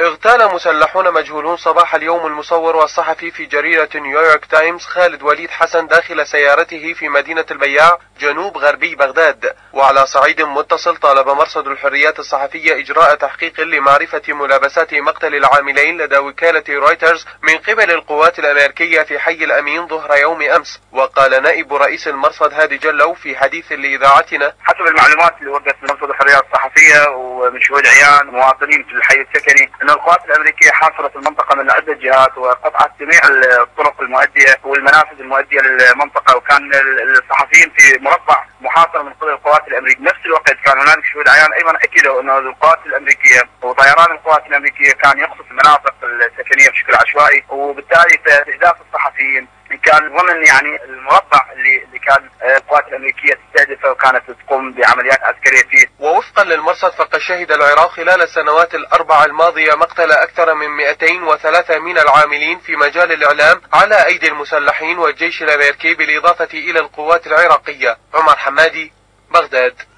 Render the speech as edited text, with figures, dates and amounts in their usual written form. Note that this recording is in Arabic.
اغتال مسلحون مجهولون صباح اليوم المصور والصحفي في جريدة نيويورك تايمز خالد وليد حسن داخل سيارته في مدينة البياع جنوب غربي بغداد. وعلى صعيد متصل طالب مرصد الحريات الصحفية إجراء تحقيق لمعرفة ملابسات مقتل العاملين لدى وكالة رويترز من قبل القوات الأمريكية في حي الأمين ظهر يوم أمس. وقال نائب رئيس المرصد هادي جلو في حديث لإذاعتنا: حسب المعلومات اللي وردت من مرصد الحريات الصحفية ومن شهود عيان مواطنين في الحي السكني أن القوات الأمريكية حاصرت المنطقة من عدة جهات وقطعت جميع الطرق المؤدية والمنافذ المؤدية للمنطقة، وكان الصحفيين في مربع محاصر من قبل القوات الأمريكية. نفس الوقت كان هناك شهود عيان أيضا أكدوا أن القوات الأمريكية وطيران القوات الأمريكية كان يقصف المناطق السكنية بشكل عشوائي، وبالتالي استهداف الصحفيين كان ضمن المربع اللي كان القوات الأمريكية تستهدفه وكانت تقوم بعمليات عسكرية فيه. ووفقا للمرصد فقد شهد العراق خلال السنوات الأربع الماضية مقتل أكثر من 203 من العاملين في مجال الإعلام على أيدي المسلحين والجيش الأمريكي بالإضافة إلى القوات العراقية. عمر حمادي، بغداد.